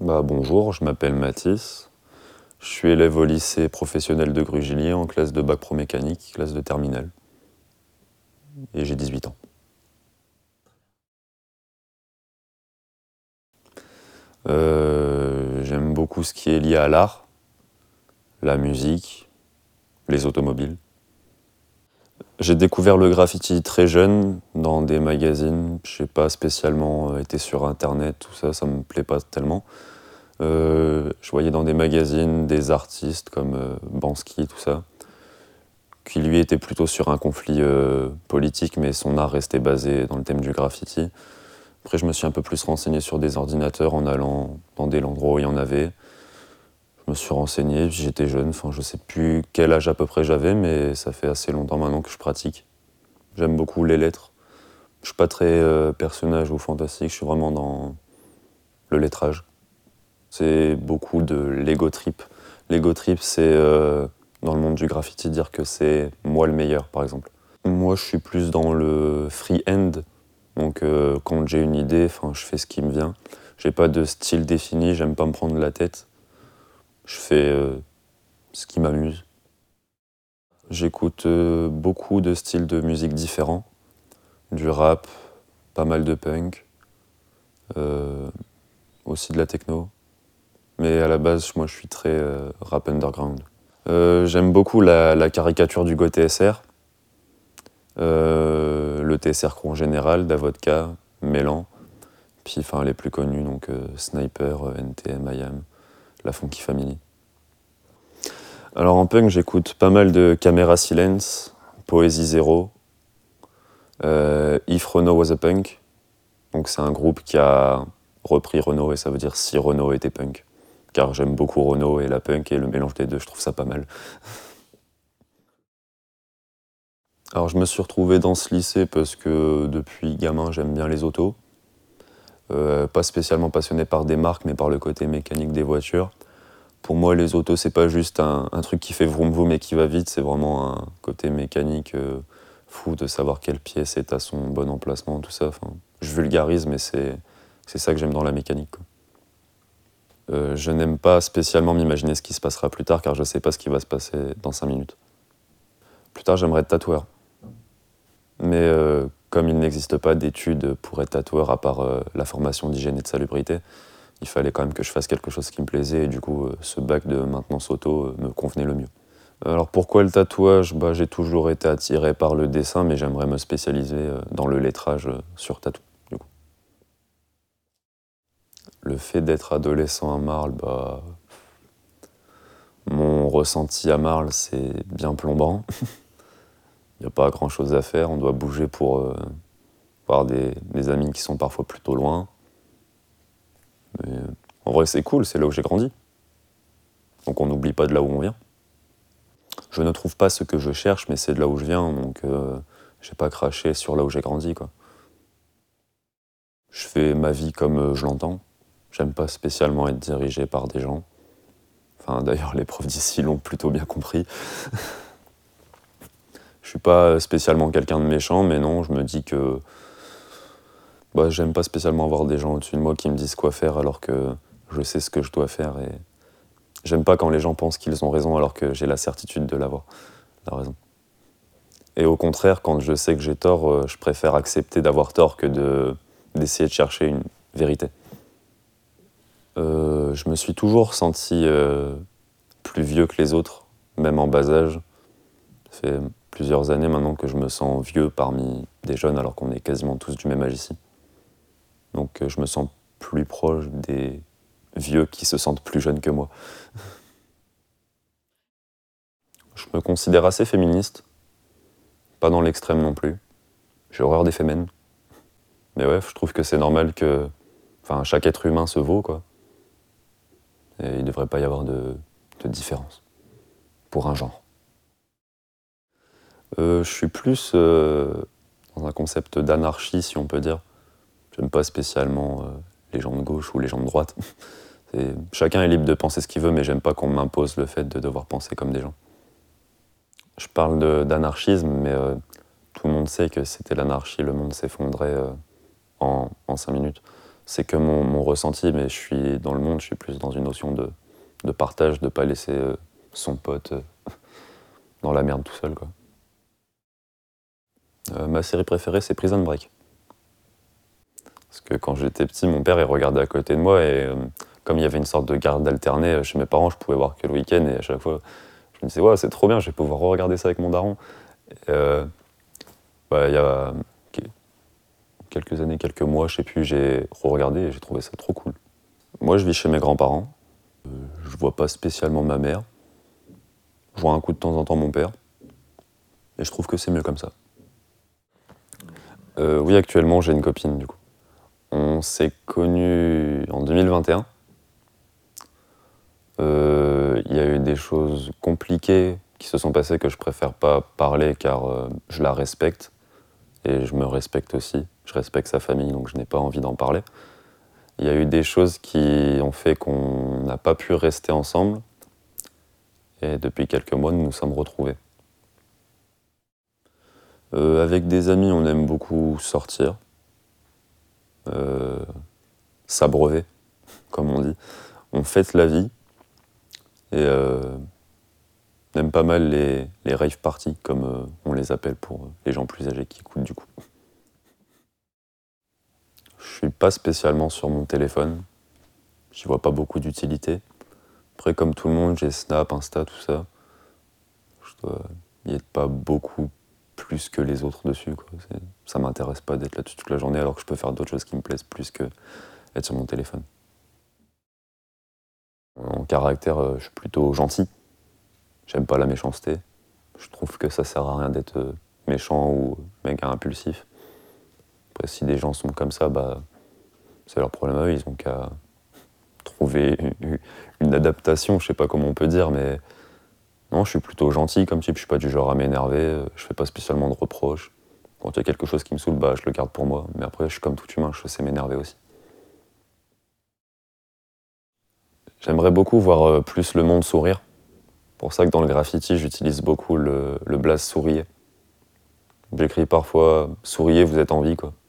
Bonjour, je m'appelle Mathis. Je suis élève au lycée professionnel de Grugillier en classe de bac pro mécanique, classe de terminale. Et j'ai 18 ans. J'aime beaucoup ce qui est lié à l'art, la musique, les automobiles. J'ai découvert le graffiti très jeune dans des magazines. Je n'ai pas spécialement été sur internet, tout ça, ça me plaît pas tellement. Je voyais dans des magazines des artistes comme Banksy, tout ça, qui lui était plutôt sur un conflit politique, mais son art restait basé dans le thème du graffiti. Après, je me suis un peu plus renseigné sur des ordinateurs en allant dans des endroits où il y en avait. Je me suis renseigné, j'étais jeune, enfin je sais plus quel âge à peu près j'avais, mais ça fait assez longtemps maintenant que je pratique. J'aime beaucoup les lettres. Je suis pas très personnage ou fantastique, je suis vraiment dans le lettrage. C'est beaucoup de l'ego trip. L'ego trip, c'est dans le monde du graffiti dire que c'est moi le meilleur, par exemple. Moi, je suis plus dans le free-hand. Donc, quand j'ai une idée, je fais ce qui me vient. J'ai pas de style défini, j'aime pas me prendre la tête. Je fais ce qui m'amuse. J'écoute beaucoup de styles de musique différents. Du rap, pas mal de punk, euh, aussi de la techno. Mais à la base, moi, je suis très rap underground. J'aime beaucoup la caricature du Go TSR, le TSR Crew en général, Davodka, Mélan, puis les plus connus, donc Sniper, NTM, IAM, la Funky Family. Alors en punk, j'écoute pas mal de Camera Silence, Poésie Zéro, If Renault Was a Punk, donc c'est un groupe qui a repris Renault et ça veut dire si Renault était punk. Car j'aime beaucoup Renault et la punk et le mélange des deux, je trouve ça pas mal. Alors je me suis retrouvé dans ce lycée parce que depuis gamin j'aime bien les autos. Pas spécialement passionné par des marques mais par le côté mécanique des voitures. Pour moi les autos c'est pas juste un truc qui fait vroom vroom et qui va vite, c'est vraiment un côté mécanique fou de savoir quelle pièce est à son bon emplacement, tout ça. Enfin, je vulgarise mais c'est ça que j'aime dans la mécanique, quoi. Je n'aime pas spécialement m'imaginer ce qui se passera plus tard car je sais pas ce qui va se passer dans 5 minutes. Plus tard j'aimerais être tatoueur. Mais comme il n'existe pas d'études pour être tatoueur à part la formation d'hygiène et de salubrité, il fallait quand même que je fasse quelque chose qui me plaisait et du coup ce bac de maintenance auto me convenait le mieux. Alors pourquoi le tatouage? J'ai toujours été attiré par le dessin mais j'aimerais me spécialiser dans le lettrage sur tatou. Du coup. Le fait d'être adolescent à Marle, mon ressenti à Marle c'est bien plombant. Il n'y a pas grand chose à faire, on doit bouger pour voir des amis qui sont parfois plutôt loin. Mais en vrai, c'est cool, c'est là où j'ai grandi. Donc on n'oublie pas de là où on vient. Je ne trouve pas ce que je cherche, mais c'est de là où je viens, donc j'ai pas craché sur là où j'ai grandi, quoi. Je fais ma vie comme je l'entends. J'aime pas spécialement être dirigé par des gens. Enfin, d'ailleurs, les profs d'ici l'ont plutôt bien compris. Je suis pas spécialement quelqu'un de méchant, mais non, je me dis que j'aime pas spécialement avoir des gens au-dessus de moi qui me disent quoi faire alors que je sais ce que je dois faire et j'aime pas quand les gens pensent qu'ils ont raison alors que j'ai la certitude de l'avoir, la raison. Et au contraire, quand je sais que j'ai tort, je préfère accepter d'avoir tort que d'essayer de chercher une vérité. Je me suis toujours senti plus vieux que les autres, même en bas âge. Ça fait plusieurs années maintenant que je me sens vieux parmi des jeunes alors qu'on est quasiment tous du même âge ici. Donc je me sens plus proche des vieux qui se sentent plus jeunes que moi. Je me considère assez féministe, pas dans l'extrême non plus. J'ai horreur des fémènes. Mais ouais, je trouve que c'est normal que chaque être humain se vaut, quoi. Et il ne devrait pas y avoir de différence pour un genre. Je suis plus dans un concept d'anarchie, si on peut dire. J'aime pas spécialement les gens de gauche ou les gens de droite. Chacun est libre de penser ce qu'il veut, mais j'aime pas qu'on m'impose le fait de devoir penser comme des gens. Je parle d'anarchisme, mais tout le monde sait que c'était l'anarchie, le monde s'effondrait en 5 minutes. c'est que mon ressenti, mais je suis dans le monde, je suis plus dans une notion de partage, de pas laisser son pote dans la merde tout seul, quoi. Ma série préférée, c'est Prison Break. Parce que quand j'étais petit, mon père il regardait à côté de moi et comme il y avait une sorte de garde alternée chez mes parents, je pouvais voir que le week-end et à chaque fois, je me disais ouais, c'est trop bien, je vais pouvoir regarder ça avec mon daron. Et, il y a quelques années, quelques mois, je sais plus, j'ai re-regardé et j'ai trouvé ça trop cool. Moi, je vis chez mes grands-parents. Je vois pas spécialement ma mère. Je vois un coup de temps en temps mon père. Et je trouve que c'est mieux comme ça. Oui, actuellement, j'ai une copine, du coup. On s'est connus en 2021. Il y a eu des choses compliquées qui se sont passées que je préfère pas parler car je la respecte. Et je me respecte aussi. Je respecte sa famille, donc je n'ai pas envie d'en parler. Il y a eu des choses qui ont fait qu'on n'a pas pu rester ensemble. Et depuis quelques mois, nous nous sommes retrouvés. Avec des amis, on aime beaucoup sortir, s'abreuver, comme on dit. On fête la vie et on aime pas mal les rave parties, comme on les appelle pour les gens plus âgés qui écoutent du coup. Je suis pas spécialement sur mon téléphone, j'y vois pas beaucoup d'utilité. Après, comme tout le monde, j'ai Snap, Insta, tout ça. Je dois y être pas beaucoup plus que les autres dessus, quoi. Ça m'intéresse pas d'être là-dessus toute la journée alors que je peux faire d'autres choses qui me plaisent plus que être sur mon téléphone. En caractère, je suis plutôt gentil. J'aime pas la méchanceté. Je trouve que ça sert à rien d'être méchant ou méga impulsif. Après, si des gens sont comme ça, bah, c'est leur problème à eux. Ils ont qu'à trouver une adaptation, je sais pas comment on peut dire, mais non, je suis plutôt gentil comme type. Je suis pas du genre à m'énerver. Je fais pas spécialement de reproches. Quand il y a quelque chose qui me saoule, bah, je le garde pour moi. Mais après, je suis comme tout humain, je sais m'énerver aussi. J'aimerais beaucoup voir plus le monde sourire. Pour ça que dans le graffiti, j'utilise beaucoup le blaze souriez. J'écris parfois « souriez, vous êtes en vie », quoi.